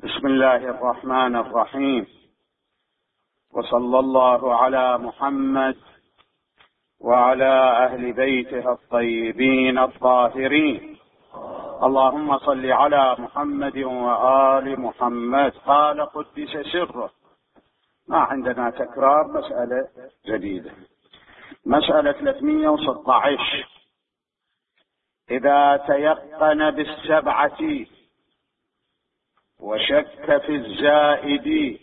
بسم الله الرحمن الرحيم، وصلى الله على محمد وعلى أهل بيته الطيبين الطاهرين. اللهم صل على محمد وآل محمد. قال قدس سره. ما عندنا تكرار، مسألة جديدة. مسألة 316: إذا تيقن بالسبعة وشك في الزائد،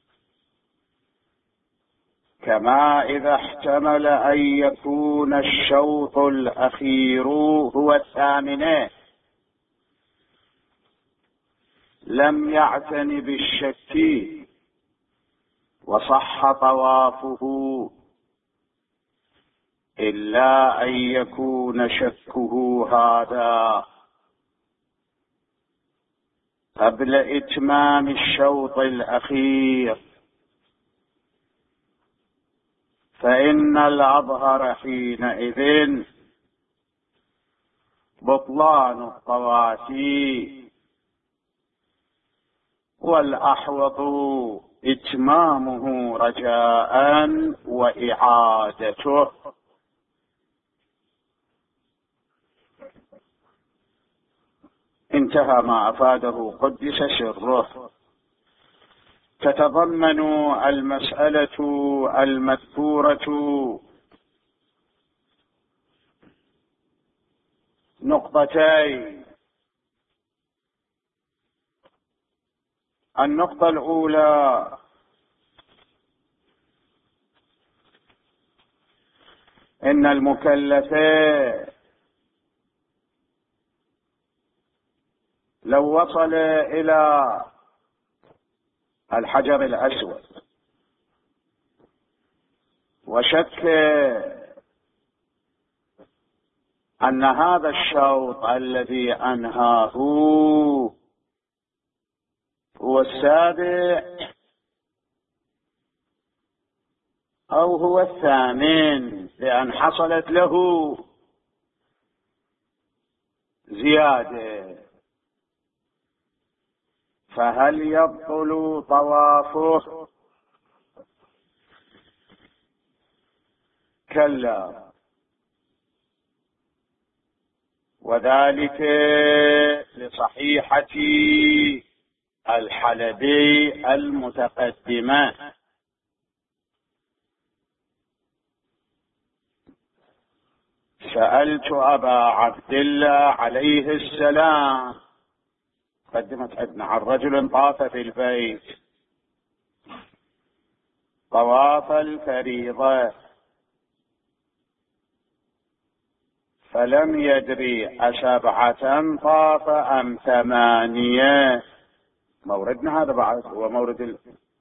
كما إذا احتمل أن يكون الشوط الأخير هو الثامن، لم يعتن بالشك وصح طوافه، إلا أن يكون شكه هذا قبل إتمام الشوط الأخير، فإن الأظهر حينئذ بطلان الطواف، والأحوط إتمامه رجاء وإعادته. انتهى ما أفاده قدس سره. تتضمن المسألة المذكورة نقطتين: النقطة الأولى إن المكلف لو وصل إلى الحجر الأسود وشك أن هذا الشوط الذي أنهاه هو السابع أو هو الثامن، لأن حصلت له زيادة، فهل يبطل طوافه؟ كلا، وذلك لصحيحة الحلبي المتقدمة. سألت أبا عبد الله عليه السلام، قدمت عندنا، عن رجل طاف في البيت طواف الفريضة فلم يدري أسبعة طاف أم 8. موردنا هذا بعد هو مورد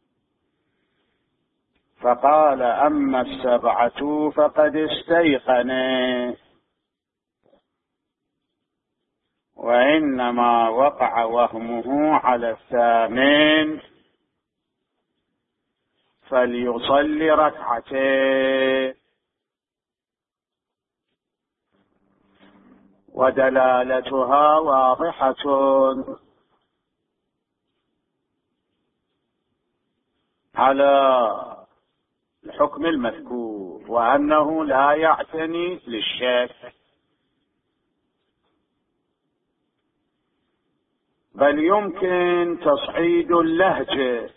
فقال: أما 7 فقد استيقن، وإنما وقع وهمه على 8، فليصلي 2 ودلالتها واضحة على الحكم المذكور، وأنه لا يعتني للشك، بل يمكن تصعيد اللهجة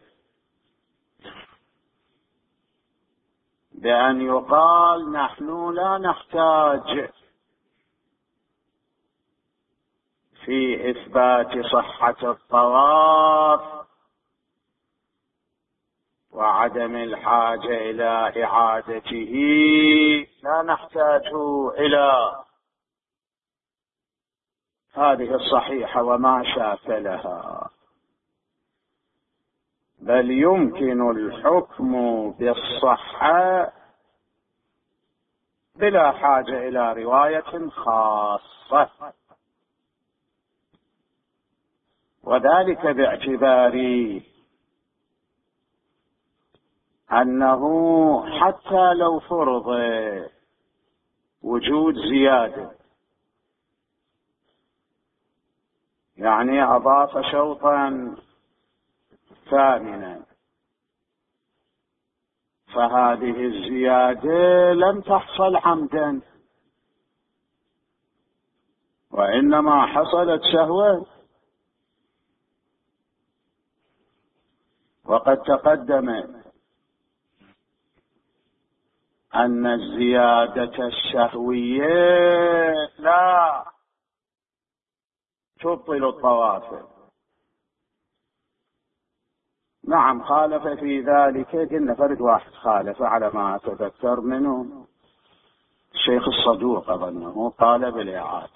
بأن يقال: نحن لا نحتاج في إثبات صحة الطواف وعدم الحاجة إلى إعادته، لا نحتاج إلى هذه الصحيحة وما شاكلها، بل يمكن الحكم بالصحة بلا حاجة إلى رواية خاصة، وذلك باعتبار أنه حتى لو فرض وجود زيادة، يعني أضاف شوطا ثامنا، فهذه الزيادة لم تحصل عمدا، وإنما حصلت سهوا. وقد تقدم أن الزيادة السهوية لا تبطل الطواف. نعم، خالف في ذلك، قلنا فرد واحد خالف على ما أتذكر منه، الشيخ الصدوق أظنه قال بالإعادة،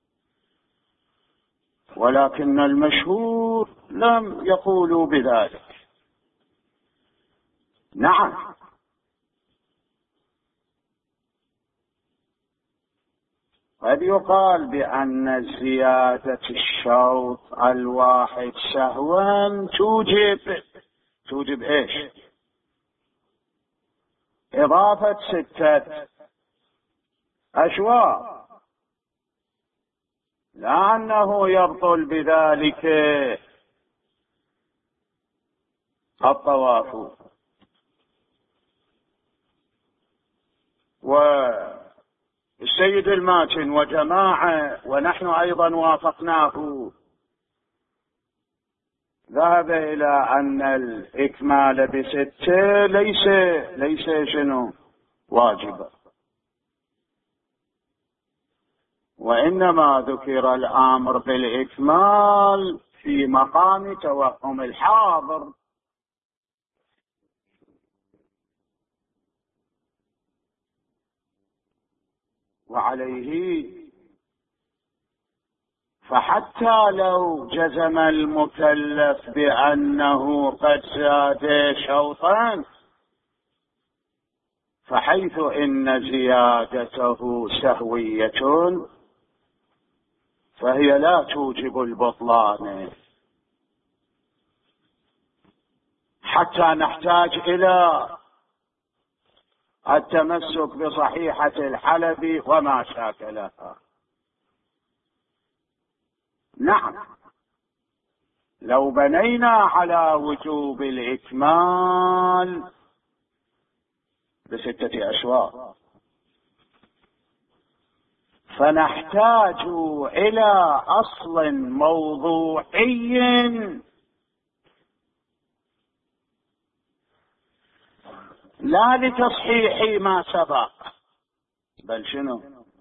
ولكن المشهور لم يقولوا بذلك. نعم، قد يقال بأن زيادة الشوط الواحد سهوا توجب إيش؟ إضافة 6 أشواط، لا أنه يبطل بذلك الطواف. والسيد الماتن وجماعة ونحن أيضا وافقناه ذهب إلى أن الإكمال ب6 ليس شنو واجبا، وإنما ذكر الأمر بالإكمال في مقام توهم الحاضر. وعليه فحتى لو جزم المكلف بأنه قد زاد شوطا، فحيث إن زيادته سهوية فهي لا توجب البطلان، حتى نحتاج إلى التمسك بصحيحة الحلب وما شاكلها. نعم، لو بنينا على وجوب الإكمال ب6 أشواط فنحتاج إلى أصل موضوعي لا لتصحيح ما سبق، بل شنو؟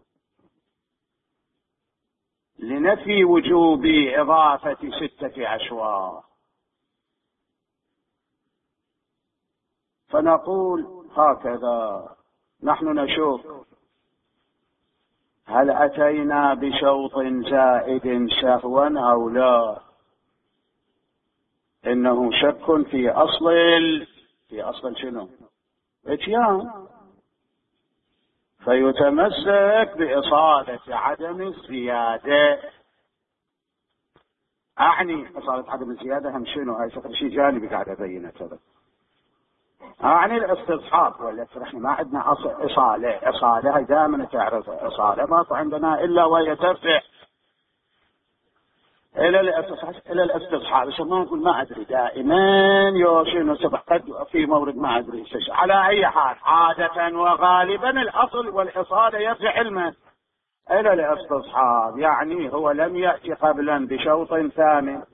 لنفي وجوب إضافة 6 أشواط. فنقول هكذا، نحن نشوف هل أتينا بشوط زائد سهوا أو لا. إنه شك في أصل شنو؟ إتيان، فيتمسك بإصالة عدم الزيادة. أعني إصالة عدم الزيادة هم شنو؟ هاي شيء جانبي قاعد أبينه كذا. أعني الاستصحاب، ولا احنا ما عندنا إصالة هاي دائما تعرف إصالة ما عندنا إلا وهي ترجع إلى الاستصحاب. بس ما نقول ما أدري دائما شنو سبق قد في مورد ما أدري. على أي حال عادة وغالبا الأصل والإصالة يرجع علمه إلى الاستصحاب، يعني هو لم يأتي قبلا بشوط ثاني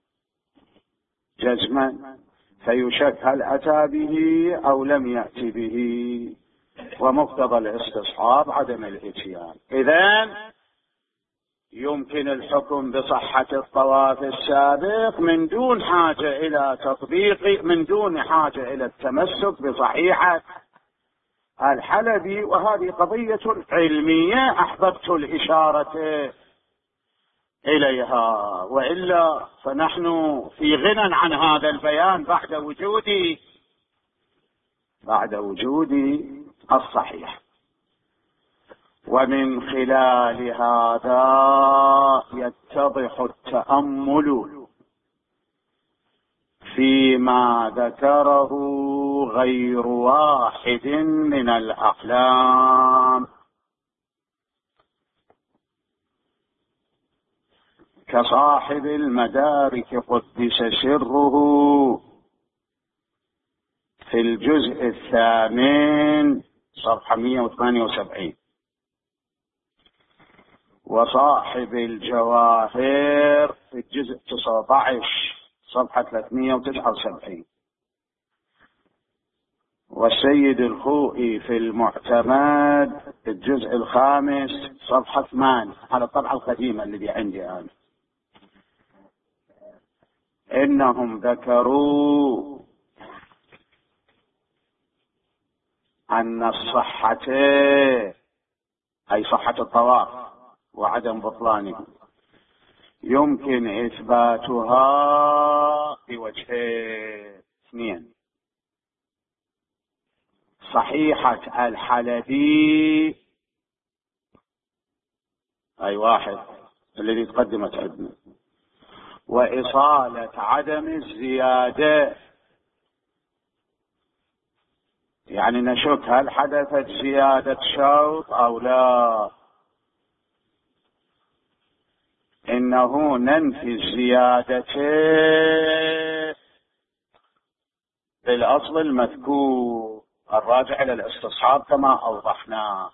جزما، فيشك هل أتى به أو لم يأتي به، ومقتضى الاستصحاب عدم الإتيان. إذن يمكن الحكم بصحة الطواف السابق من دون حاجة إلى تطبيق، من دون حاجة إلى التمسك بصحيحة الحلبي. وهذه قضية علمية أحببت الإشارة إليها، وإلا فنحن في غنى عن هذا البيان بعد وجود الصحيح. ومن خلال هذا يتضح التأمل فيما ذكره غير واحد من الأقلام، كصاحب المدارك قدس سره في الجزء 8 صفحة 178، وصاحب الجواهر في الجزء 19 صفحة 379، والسيد الخوئي في المعتمد في الجزء 5 صفحة 8 على الطبعة القديمة الذي عندي أنا. إنهم ذكروا أن الصحة أي صحة الطواف وعدم بطلانه يمكن إثباتها بوجهين اثنين: صحيحة الحلبي أي واحد الذي تقدمت عندنا، وإصالة عدم الزيادة، يعني نشك هل حدثت زيادة شوط أو لا. إنه ننفي الزيادة بالأصل المذكور الراجع إلى الاستصحاب كما أوضحنا.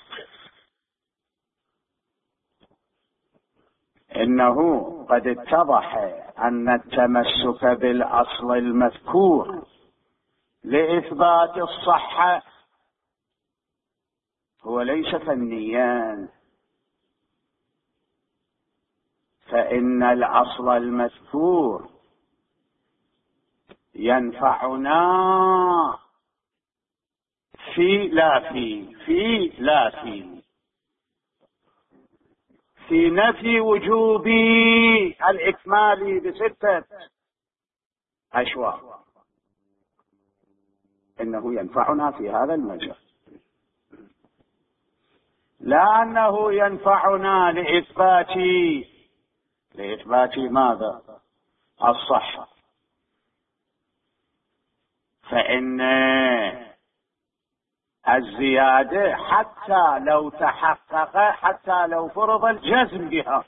إنه قد اتضح أن التمسك بالأصل المذكور لإثبات الصحة هو ليس فنيا، فإن الأصل المذكور ينفعنا في نفي وجوب الإكمال ب6 أشواط. إنه ينفعنا في هذا المجال، لا أنه ينفعنا لإثبات ماذا؟ الصحة. فإن الزيادة حتى لو تحقق، حتى لو فرض الجزم بها،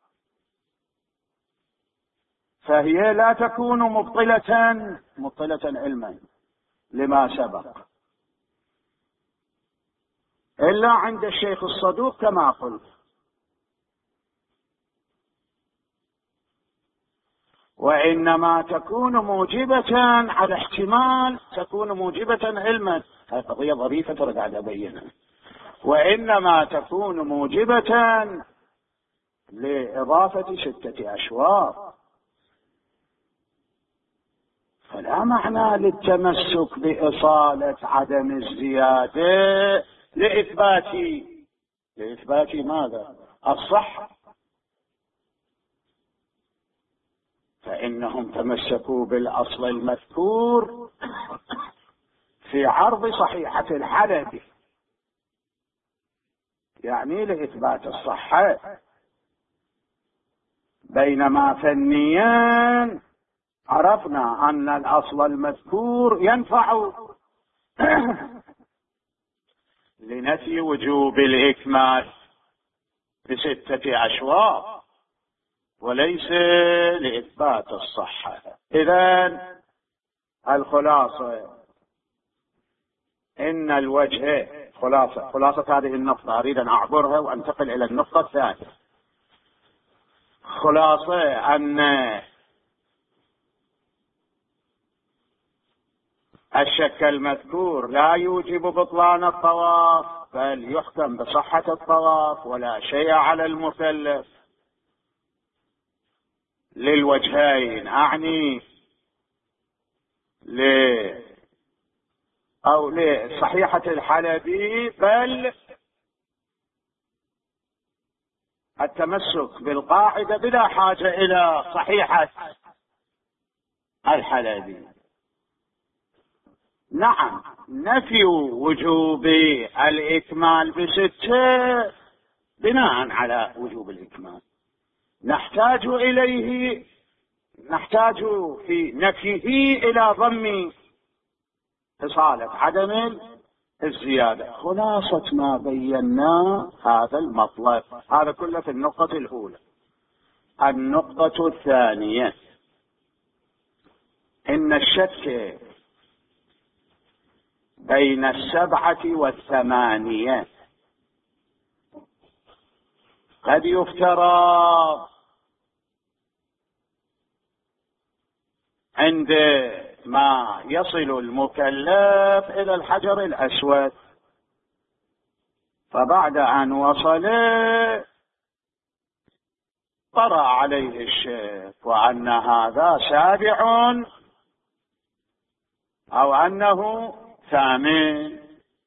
فهي لا تكون مبطلة علما لما سبق، إلا عند الشيخ الصدوق كما قلت. وإنما تكون موجبة على احتمال تكون موجبة علما. هذه قضية ظريفة ترجع أبينها. وإنما تكون موجبة لإضافة 6 أشواط، فلا معنى للتمسك بإصالة عدم الزيادة لإثبات ماذا؟ الصحة. فإنهم تمسكوا بالأصل المذكور في عرض صحيحة الحلبي، يعني لإثبات الصحة، بينما فنيا عرفنا أن الأصل المذكور ينفع لنفي وجوب الإكمال ب6 أشواط وليس لإثبات الصحة. إذن الخلاصة إن الوجه خلاصة هذه النقطة، أريد أن أعبرها وأنتقل إلى النقطة الثانية. خلاصة أن الشك المذكور لا يوجب بطلان الطواف، بل يحكم بصحة الطواف ولا شيء على المكلف للوجهين، أعني لصحيحة الحلبي، بل التمسك بالقاعدة بلا حاجة إلى صحيحة الحلبي. نعم، نفي وجوب الإكمال ب6 بناء على وجوب الإكمال نحتاج في نفيه إلى ضم إصالة عدم الزيادة. خلاصة ما بينا هذا المطلب، هذا كله في النقطة الأولى. النقطة الثانية: إن الشك بين 7 و8. قد يفترض عندما يصل المكلف إلى الحجر الأسود، فبعد أن وصل طرأ عليه الشك وأن هذا 7 أو أنه 8،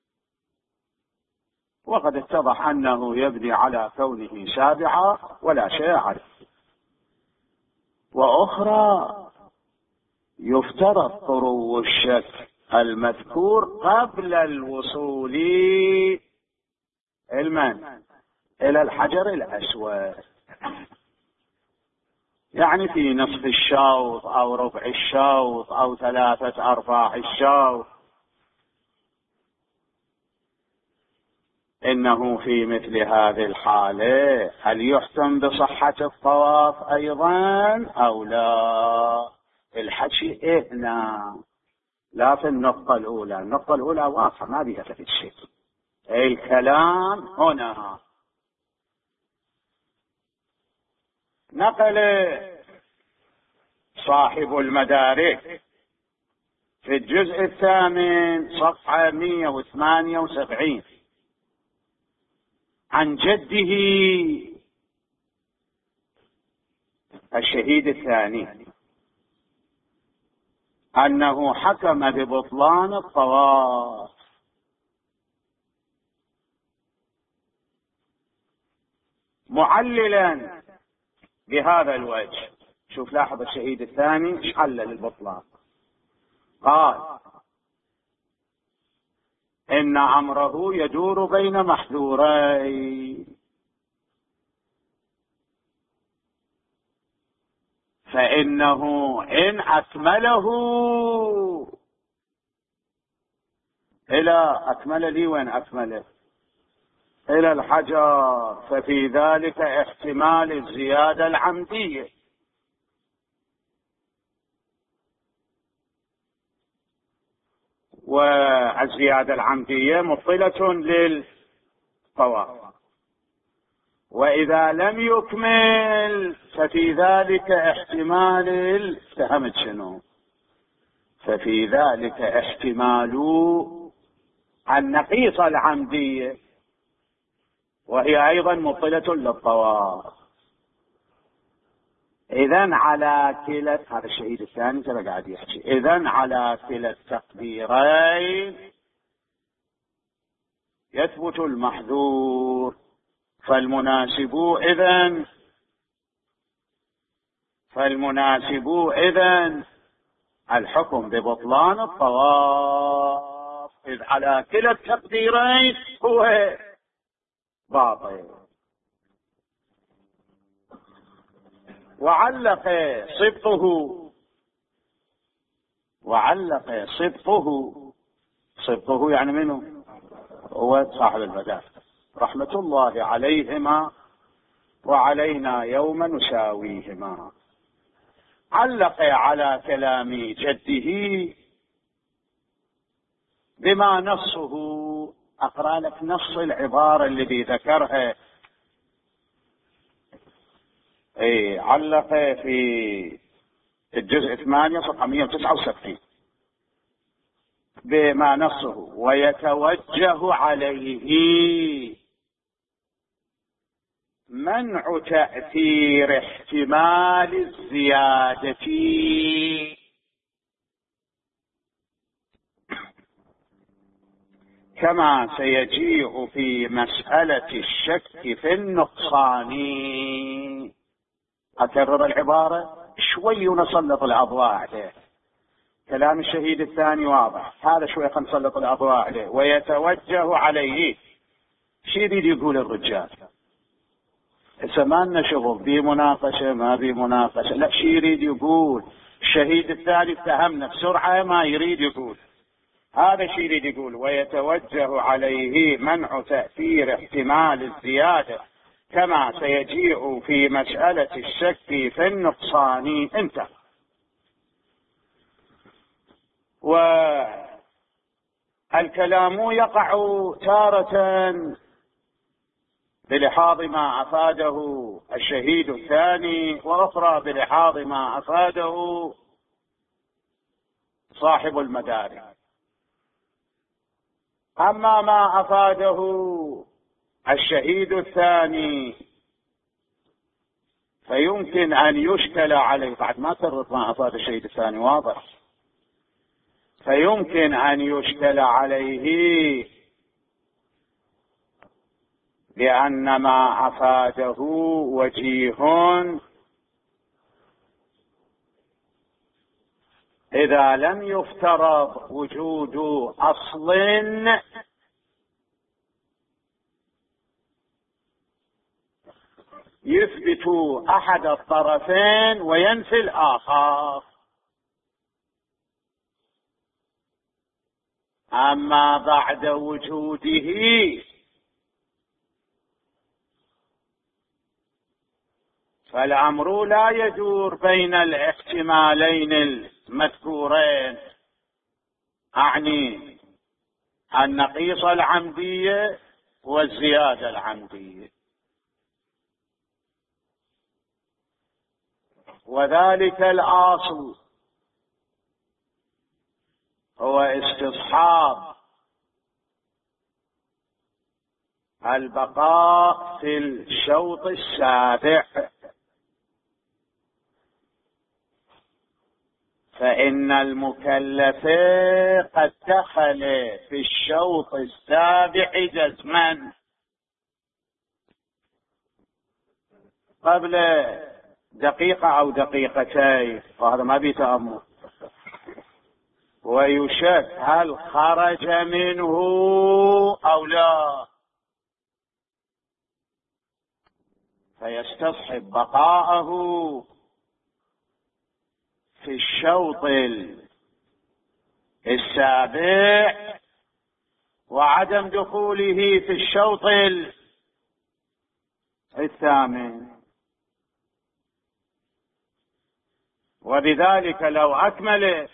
وقد اتضح أنه يبني على كونه 7 ولا شيء عليه. وأخرى يفترض طرو الشك المذكور قبل الوصول إلى الحجر الأسود، يعني في نصف الشوط أو ربع الشوط أو 3/4 الشوط. إنه في مثل هذه الحالة هل يحكم بصحة الطواف أيضا أو لا؟ الحكي هنا لا في النقطة الأولى. النقطة الأولى واضحة ما بها في شيء، الكلام هنا. نقل صاحب المدارك في الجزء 8 صفحة 178 عن جده الشهيد الثاني أنه حكم ببطلان الطواف، معللا بهذا الوجه. شوف لاحظ الشهيد الثاني ايش حلل البطلان. قال إن أمره يدور بين محذورين، فإنه إن أكمله إلى الحجر ففي ذلك احتمال الزيادة العمدية، والزيادة العمدية مبطلة للطواف. وإذا لم يكمل ففي ذلك احتمال فهمت شنو؟ ففي ذلك احتمال النقيصة العمدية، وهي أيضا مبطلة للطواف. إذن على كلا، هذا الشهيد الثاني ترى قاعد يحكي، إذن على كلا التقديرين يثبت المحذور، فالمناسب إذن الحكم ببطلان الطواف، إذ على كلا التقديرين هو باطل. وعلق صبطه يعني منه هو صاحب المدارك رحمة الله عليهما وعلينا يوم نساويهما. علق على كلام جده بما نصه. أقرأ لك نص العبارة الذي ذكرها. علق في الجزء 8 صفحة 169 بما نصه: ويتوجه عليه منع تأثير احتمال الزيادة كما سيجيء في مسألة الشك في النقصان. أكرر العبارة شوي ونسلط الأضواء عليه. كلام الشهيد الثاني واضح، هذا شوي نسلط الأضواء عليه. ويتوجه عليه، شي يريد يقول الرجال؟ إذا ما لنا شغل بمناقشة ما بمناقشة، لا، شي يريد يقول. الشهيد الثاني اتهمنا بسرعة ما يريد يقول، هذا شي يريد يقول: ويتوجه عليه منع تأثير احتمال الزيادة كما سيجيء في مسألة الشك في النقصان. انتهى. الكلام يقع تارة بلحاظ ما أفاده الشهيد الثاني، وأخرى بلحاظ ما أفاده صاحب المدارك. أما ما أفاده الشهيد الثاني فيمكن أن يشكل عليه، بعد ما سرت ما أفاد الشهيد الثاني واضح، فيمكن أن يشكل عليه لأن ما أفاده وجيه إذا لم يفترض وجود أصل يثبت أحد الطرفين وينفي الآخر. أما بعد وجوده فالأمر لا يدور بين الاحتمالين المذكورين، أعني النقيص العمدية والزيادة العمدية، وذلك الأصل هو استصحاب البقاء في الشوط السابع، فإن المكلف قد دخل في الشوط السابع جزما قبل دقيقة أو دقيقتين، وهذا ما بيتأمل، ويشك هل خرج منه أو لا، فيستصحب بقاءه في الشوط السابع وعدم دخوله في الشوط الثامن. وبذلك لو أكمل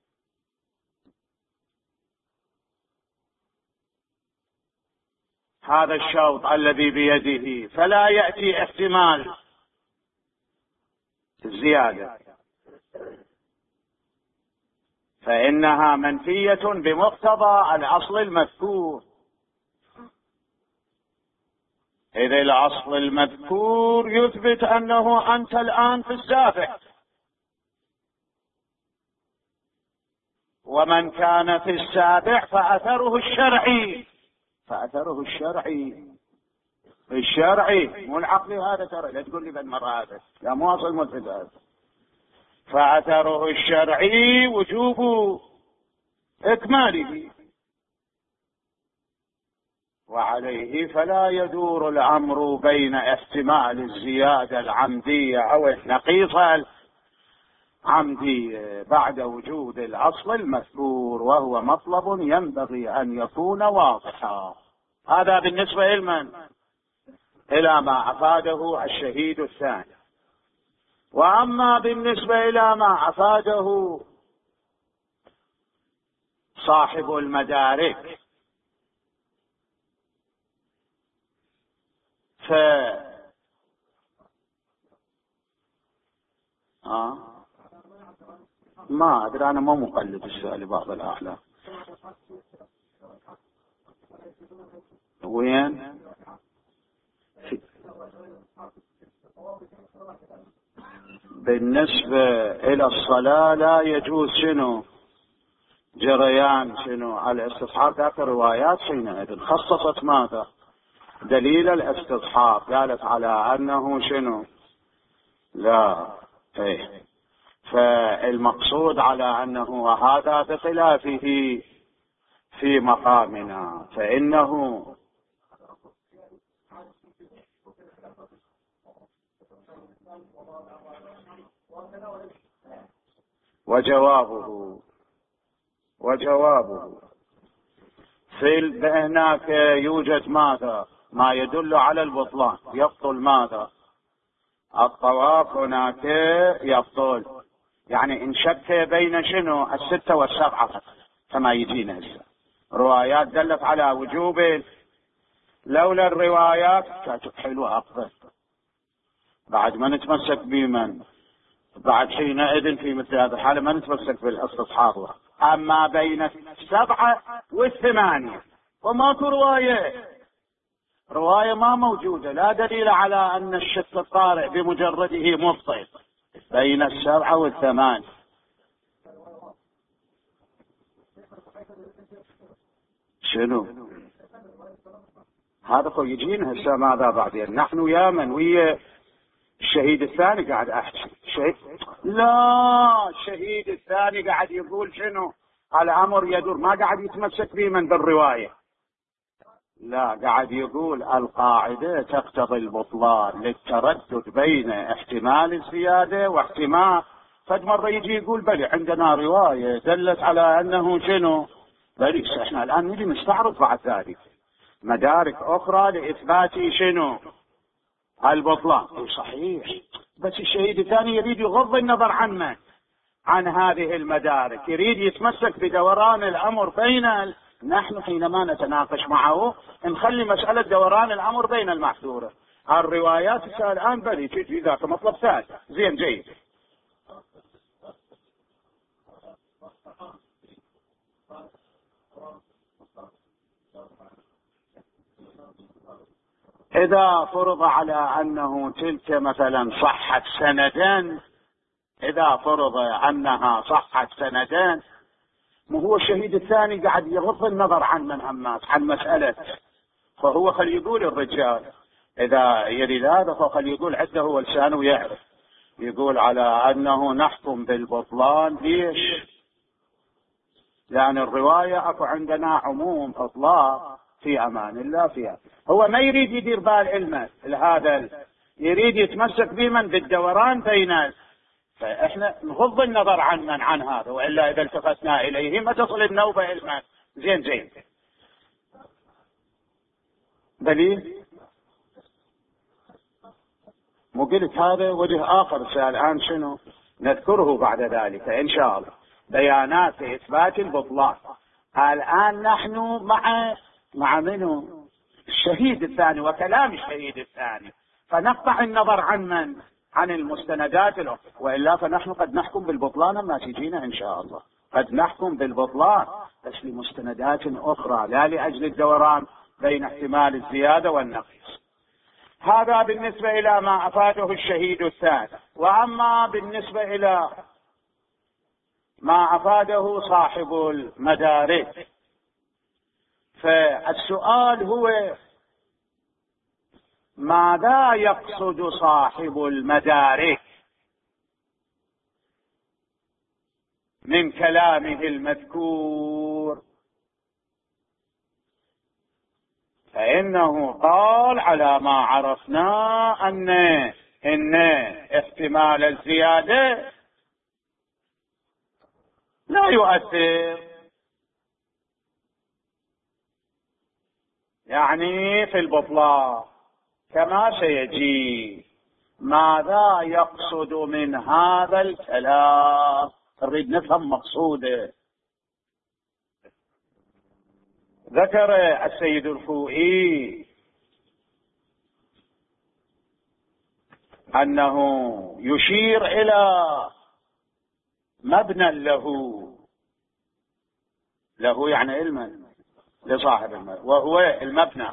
هذا الشوط الذي بيده فلا يأتي احتمال الزيادة، فإنها منفية بمقتضى الأصل المذكور، إذ الأصل المذكور يثبت أنه أنت الآن في السابع، ومن كان في السابع فأثره الشرعي، فأثره الشرعي مو العقلي هذا، ترى لا تقول لي بالمرة هذا لا مو أصل ملفت هذا، فأثره الشرعي وجوب إكماله، وعليه فلا يدور الأمر بين احتمال الزيادة العمدية أو النقيصة العمدية بعد وجود الأصل المذكور، وهو مطلب ينبغي أن يكون واضحا. هذا بالنسبة إلى ما أفاده الشهيد الثاني. وأما بالنسبة إلى ما أفاده صاحب المدارك ما أدري، أنا ما مقلد السؤال بعض الأحلام. وين بالنسبة إلى الصلاة لا يجوز جريان الاستصحاب. ذات الروايات حينئذ خصصت ماذا؟ دليل الاستصحاب، قالت على أنه لا فالمقصود على أنه وهذا بخلافه في مقامنا، فإنه وجوابه في هناك يوجد ماذا؟ ما يدل على البطلان، يبطل ماذا؟ الطواف هناك يبطل، يعني إن شك بين 6 و7 كما يجينا هسه، روايات دلت على وجوب، لولا الروايات كانت حلوة أفضل. بعد ما نتمسك بمن بعد حينئذ في مثل هذا الحالة ما نتمسك بالاستصحاب. أما بين 7 و8 وماكو رواية ما موجودة، لا دليل على أن الشك الطارئ بمجرده مبطل. بين 7 و8 شنو هذا؟ خو يجينا هسه ماذا بعدين؟ نحن يا من ويا الشهيد الثاني قاعد احكي لا، الشهيد الثاني قاعد يقول شنو؟ الامر يدور، ما قاعد يتمسك به من بالروايه، لا قاعد يقول القاعده تقتضي البطلان للتردد بين احتمال الزياده واحتمال. فد مره يجي يقول بلي عندنا روايه دلت على انه شنو، بلي احنا الان نجي نستعرض بعد ذلك مدارك اخرى لاثبات شنو البطلان. صحيح، بس الشهيد الثاني يريد يغض النظر عن هذه المدارك، يريد يتمسك بدوران الامر بين نحن حينما نتناقش معه نخلي مسألة دوران الامر بين المحذورة. الروايات الان بلي تجي ذاك مطلب ثاني. زين جيد. إذا فرض على أنه تلك مثلا صحت سندان، إذا فرض أنها صحت سندان، ما هو الشهيد الثاني قاعد يغض النظر عن مسألة، فهو خلي يقول الرجال إذا يريد هذا فخلي يقول عنده هو لسانه يعرف، يقول على أنه نحكم بالبطلان. ليش؟ لأن الرواية أكو عندنا عموم إطلاق في أمان الله فيها. هو ما يريد يدير بال علمه هذا، يريد يتمسك بمن بالدوران بين، فإحنا نغض النظر عن هذا، وإلا إذا التفتنا إليه ما تصل النوبة علما. زين دليل مو قلت هذا وجه آخر الآن شنو نذكره بعد ذلك إن شاء الله، بيانات إثبات البطلان. الآن نحن مع منه الشهيد الثاني وكلام الشهيد الثاني، فنقطع النظر عن المستندات الأخرى، وإلا فنحن قد نحكم بالبطلان ما تجينا إن شاء الله، قد نحكم بالبطلان بس لمستندات أخرى لا لأجل الدوران بين احتمال الزيادة والنقص. هذا بالنسبة إلى ما أفاده الشهيد الثاني. وأما بالنسبة إلى ما أفاده صاحب المدارك، فالسؤال هو ماذا يقصد صاحب المدارك من كلامه المذكور؟ فإنه قال على ما عرفنا إن احتمال الزيادة لا يؤثر، يعني في البطلان كما سيجي. ماذا يقصد من هذا الكلام؟ نريد نفهم مقصوده. ذكر السيد الخوئي أنه يشير إلى مبنى له يعني علما لصاحب المبنى، وهو المبنى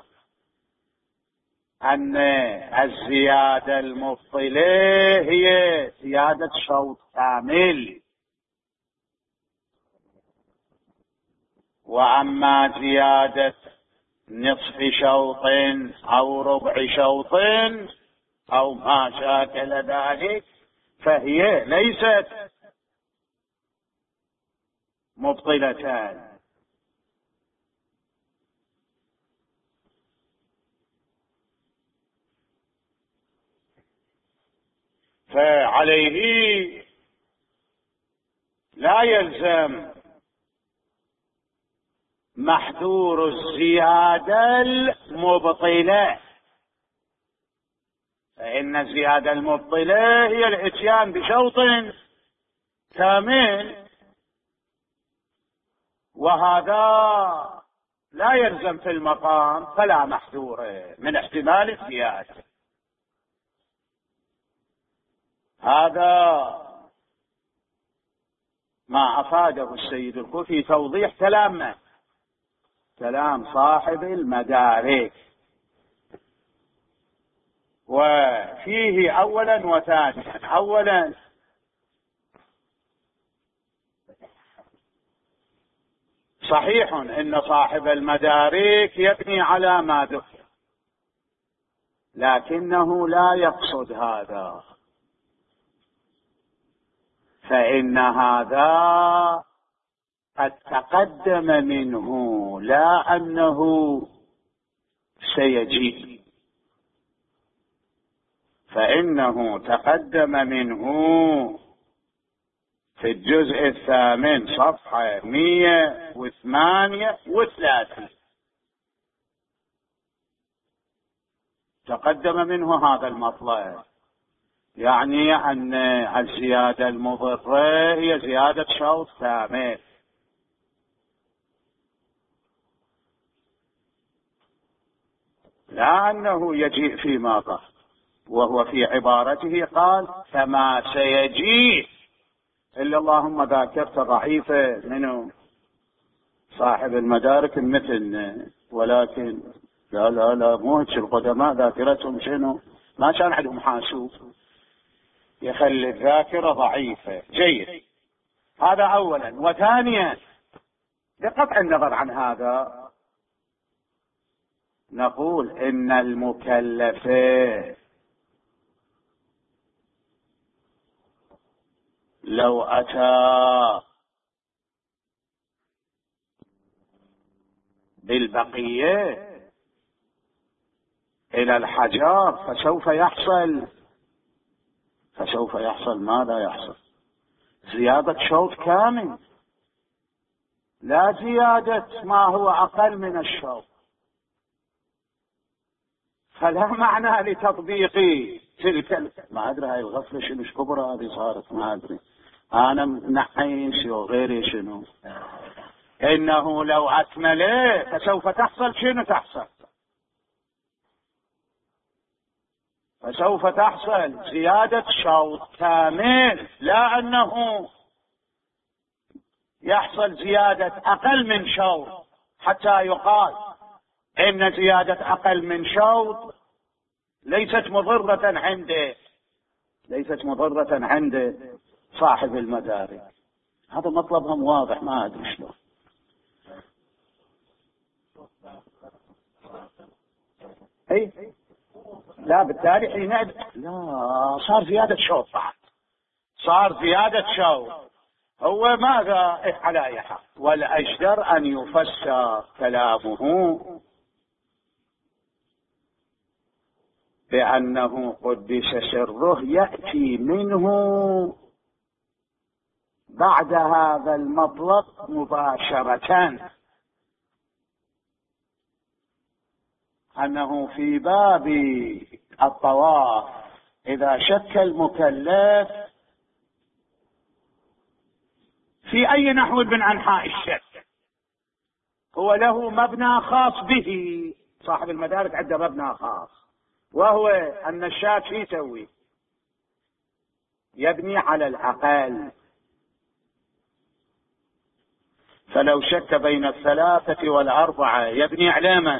أن الزيادة المبطلة هي زيادة شوط كامل، وأما زيادة نصف شوط أو ربع شوط أو ما شاكل ذلك فهي ليست مبطلتان. فعليه لا يلزم محذور الزيادة المبطلة، فإن الزيادة المبطلة هي الاتيان بشوط كامل، وهذا لا يلزم في المقام فلا محذور من احتمال الزيادة. هذا ما أفاده السيد الكوفي توضيح كلام صاحب المدارك، وفيه أولا وثانيا. أولا صحيح إن صاحب المدارك يبني على ما ذكر، لكنه لا يقصد هذا، فإن هذا قد تقدم منه لا أنه سيجيء، فإنه تقدم منه في الجزء الثامن صفحة 138 تقدم منه هذا المطلب، يعني أن الزيادة المضرة هي زيادة شوط كامل. لا أنه يجيء فيما بعد، وهو في عبارته قال كما سيجيء، إلا اللهم ذاكرت ضعيفة منه صاحب المدارك مثلنا، ولكن لا مو هيك القدماء ذاكرتهم شنو، ما كان عندهم حاسوب يخلي الذاكرة ضعيفة. جيد، هذا أولا. وثانيا بقطع النظر عن هذا نقول إن المكلف لو أتى بالبقية إلى الحجار فسوف يحصل ماذا يحصل؟ زيادة شوط كامل، لا زيادة ما هو أقل من الشوط. فلا معنى لتطبيق تلك ما أدري هاي الغفلة شنو كبرى هذه صارت، ما أدري أنا نحيش وغيري شنو. إنه لو أكمله فسوف تحصل شنو تحصل؟ فسوف تحصل زيادة شوط كامل، لا أنه يحصل زيادة أقل من شوط حتى يقال إن زيادة أقل من شوط ليست مضرة عند صاحب المدارك. هذا مطلبهم واضح، ما أدري شلون. أي لا بالتالي حين لا صار زيادة شوط، صار زيادة شوط. هو ماذا على أي حال، والأجدر أن يفسر كلامه بأنه قدس سره يأتي منه بعد هذا المطلب مباشرة، أنه في باب الطواف إذا شك المكلف في أي نحو من أنحاء الشك، هو له مبنى خاص به. صاحب المدارك عنده مبنى خاص، وهو أن الشاك يسوي يبني على الأقل. فلو شك بين 3 و4 يبني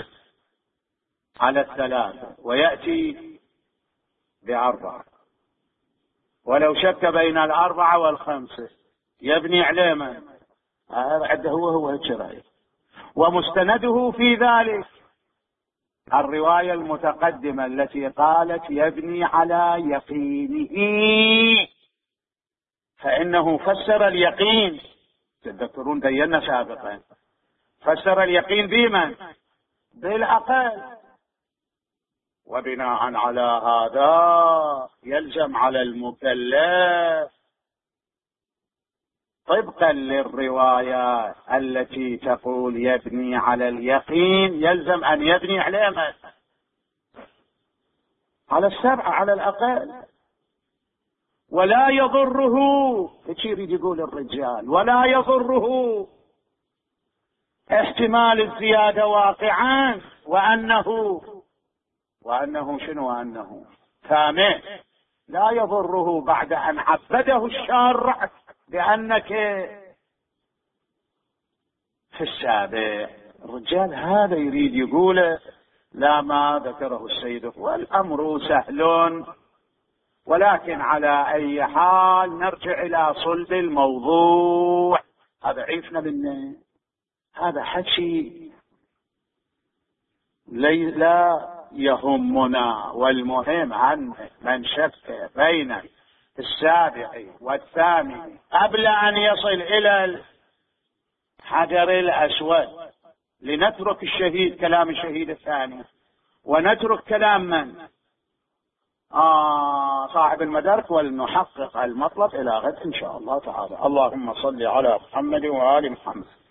على 3 ويأتي ب4. ولو شك بين 4 و5 يبني علامة، هذا عنده هو الشرعي. ومستنده في ذلك الرواية المتقدمة التي قالت يبني على يقينه، فإنه فسر اليقين، تذكرون بينا سابقا، فسر اليقين بمن؟ بالأقل. وبناء على هذا يلزم على المكلف طبقا للرواية التي تقول يبني على اليقين، يلزم أن يبني على 7 على الأقل. ولا يضره، يريد يقول الرجال، ولا يضره احتمال الزيادة واقعا، وأنه شنو؟ وأنه ثامن لا يضره بعد أن عبده الشارع بأنك في السابع. الرجال هذا يريد يقول لا ما ذكره السيد، والأمر سهل، ولكن على أي حال نرجع إلى صلب الموضوع. هذا عيفنا منه، هذا حكي لا يهمنا، والمهم عن من شك بين السابع والثامن قبل أن يصل إلى الحجر الأسود، لنترك كلام الشهيد الثاني، ونترك كلام من صاحب المدارك والمحقق المطلب إلى غد إن شاء الله تعالى. اللهم صل على محمد وآل محمد.